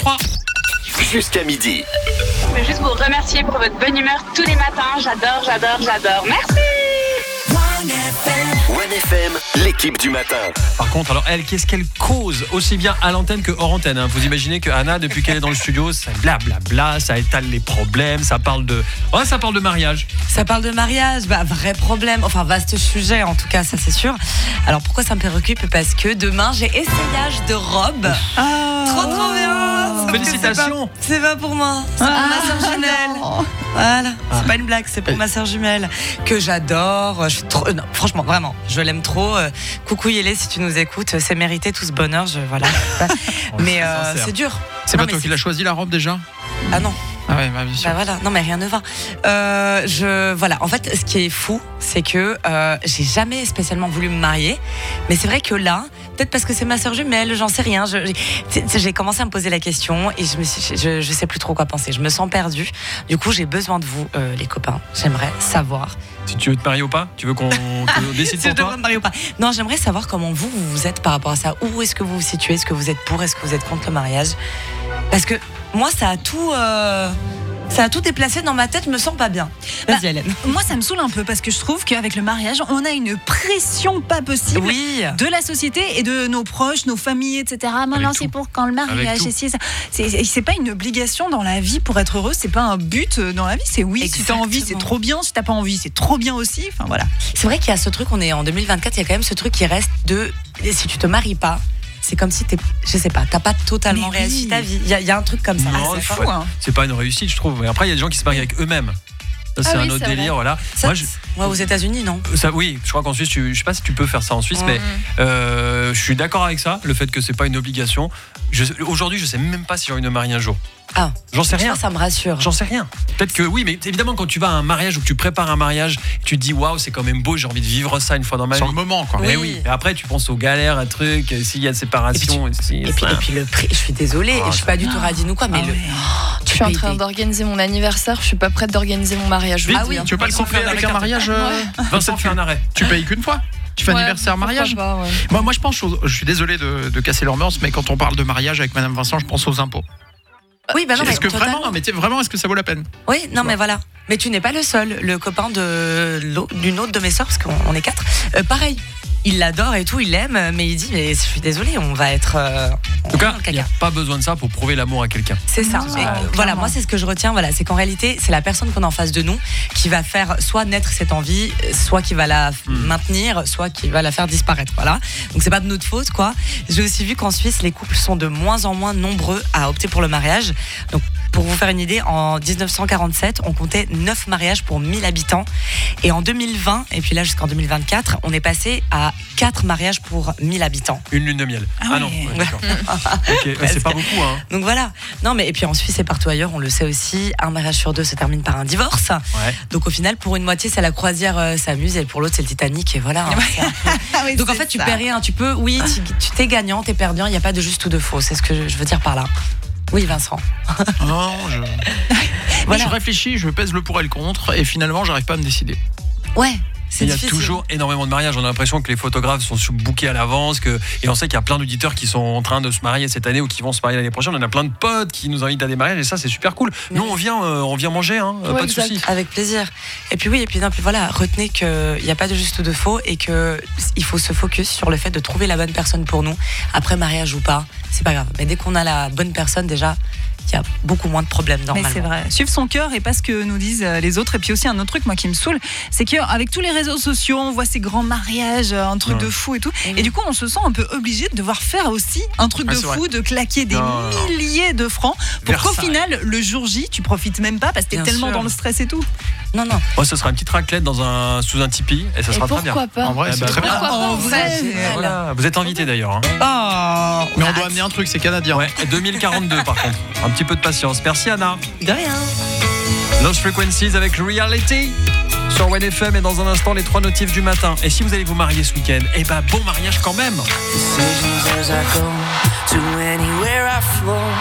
3. Jusqu'à midi. Je veux juste vous remercier pour votre bonne humeur tous les matins. J'adore. Merci. 1FM, l'équipe du matin. Par contre, alors elle, qu'est-ce qu'elle cause aussi bien à l'antenne que hors antenne, hein. Vous imaginez que Anna, depuis qu'elle est dans le studio, ça blablabla, ça étale les problèmes, ça parle de mariage. Ça parle de mariage, vrai problème, enfin vaste sujet en tout cas, ça c'est sûr. Alors pourquoi ça me préoccupe ? Parce que demain j'ai essayage de robe. Trop bien. Félicitations. C'est pas pour moi, c'est pour ma sœur jumelle. Voilà, c'est pas une blague, c'est pour ma sœur jumelle que j'adore. Je suis trop, non, franchement, vraiment, je l'aime trop. Coucou Yélé, si tu nous écoutes, c'est mérité tout ce bonheur. Voilà. Mais c'est dur. C'est pas toi qui l'as choisi la robe déjà ? Ah non. Ah ouais, bien sûr. Voilà, non mais rien ne va. Voilà, en fait, ce qui est fou, c'est que j'ai jamais spécialement voulu me marier, mais c'est vrai que là, peut-être parce que c'est ma sœur jumelle, j'en sais rien. J'ai commencé à me poser la question et je sais plus trop quoi penser. Je me sens perdue. Du coup, j'ai besoin de vous, les copains. J'aimerais savoir. Si tu veux te marier ou pas ? Tu veux qu'on décide Si pour je toi ? devrais me marier ou pas ? Non, j'aimerais savoir comment vous êtes par rapport à ça. Où est-ce que vous vous situez ? Est-ce que vous êtes pour ? Est-ce que vous êtes contre le mariage ? Parce que moi, ça a tout déplacé dans ma tête, je me sens pas bien. Vas-y, Hélène. Moi, ça me saoule un peu parce que je trouve qu'avec le mariage, on a une pression pas possible de la société et de nos proches, nos familles, etc. Maintenant, c'est pour quand le mariage. C'est pas une obligation dans la vie pour être heureux, c'est pas un but dans la vie. C'est oui, Exactement. Si t'as envie, c'est trop bien. Si t'as pas envie, c'est trop bien aussi. Enfin voilà. C'est vrai qu'il y a ce truc, on est en 2024, il y a quand même ce truc qui reste de si tu te maries pas, c'est comme si t'as pas totalement réussi ta vie. Il y a un truc comme ça. Non, c'est fou, hein. C'est pas une réussite, je trouve. Mais après, il y a des gens qui se marient avec eux-mêmes. Ça, c'est un autre délire, voilà. Ça, aux États-Unis, non ? Ça, oui, je crois qu'en Suisse, je sais pas si tu peux faire ça en Suisse, mais je suis d'accord avec ça, le fait que c'est pas une obligation. Aujourd'hui, je sais même pas si j'ai envie de me marier un jour. Ah, j'en sais rien. Ça me rassure. J'en sais rien. Peut-être que oui, mais évidemment, quand tu vas à un mariage ou que tu prépares un mariage, tu te dis waouh, c'est quand même beau, j'ai envie de vivre ça une fois dans ma vie. Sur le moment, quoi. Mais oui. Et après, tu penses aux galères, à trucs, s'il y a de séparation. Et puis le prix, je suis désolée, et je suis pas du tout radine ou quoi, mais je suis en train d'organiser mon anniversaire, je suis pas prête d'organiser mon mariage. Tu veux pas le confondre avec un mariage Vincent fait un arrêt. Tu payes qu'une fois ? Tu fais anniversaire, mariage ? Moi, je pense, je suis désolé de casser leur mœurs, mais quand on parle de mariage avec Madame Vincent, je pense aux impôts. Oui, non, est-ce que vraiment, est-ce que ça vaut la peine ? Oui, non, mais voilà. Mais tu n'es pas le seul. Le copain d'une autre de mes sœurs, parce qu'on est 4, pareil. Il l'adore et tout, il l'aime, mais il dit, mais je suis désolée, on va être. En tout cas, il n'y a pas besoin de ça pour prouver l'amour à quelqu'un. C'est ça. Voilà, moi, c'est ce que je retiens. Voilà, c'est qu'en réalité, c'est la personne qu'on a en face de nous qui va faire soit naître cette envie, soit qui va la maintenir, soit qui va la faire disparaître. Voilà. Donc, c'est pas de notre faute, quoi. J'ai aussi vu qu'en Suisse, les couples sont de moins en moins nombreux à opter pour le mariage. Donc, pour vous faire une idée, en 1947, on comptait 9 mariages pour 1000 habitants. Et en 2020, et puis là jusqu'en 2024, on est passé à 4 mariages pour 1000 habitants. Une lune de miel. Ah non, d'accord. Ok, c'est pas beaucoup, hein. Donc voilà. Non, mais et puis en Suisse et partout ailleurs, on le sait aussi, un mariage sur 2 se termine par un divorce. Ouais. Donc au final, pour une moitié, c'est la croisière s'amuse, et pour l'autre, c'est le Titanic. Et voilà. Hein, donc en fait, tu perds rien. Tu peux, tu t'es gagnant, t'es perdant. Il n'y a pas de juste ou de faux. C'est ce que je veux dire par là. Oui, Vincent. Non, voilà. Je réfléchis, je pèse le pour et le contre, et finalement, j'arrive pas à me décider. Ouais. Il y a toujours énormément de mariages. On a l'impression que les photographes sont bookés à l'avance, et on sait qu'il y a plein d'auditeurs qui sont en train de se marier cette année ou qui vont se marier l'année prochaine. On a plein de potes qui nous invitent à des mariages, et ça, c'est super cool. Nous, on vient manger, hein, pas de souci. Avec plaisir. Et puis voilà, retenez qu'il n'y a pas de juste ou de faux, et qu'il faut se focus sur le fait de trouver la bonne personne pour nous. Après mariage ou pas, c'est pas grave. Mais dès qu'on a la bonne personne, déjà, il y a beaucoup moins de problèmes normalement. Mais c'est vrai. Suivre son cœur et pas ce que nous disent les autres. Et puis aussi un autre truc, moi, qui me saoule, c'est qu'avec tous les réseaux sociaux, on voit ces grands mariages, un truc de fou et tout. Et du coup, on se sent un peu obligé de devoir faire aussi un truc de fou, de claquer des milliers de francs pour qu'au final, le jour J, tu profites même pas parce que t'es tellement dans le stress et tout. Non. Moi, ce sera une petite raclette sous un Tipeee, et ça sera très bien. Pourquoi pas ? En vrai, c'est très bien. En vrai, voilà. Vous êtes invités d'ailleurs. Hein. Mais on doit amener un truc, c'est canadien. Ouais, 2042 par contre. Un petit peu de patience. Merci Anna. De rien. Lost Frequencies avec Reality sur 1FM, et dans un instant les 3 notifs du matin. Et si vous allez vous marier ce week-end, bon mariage quand même.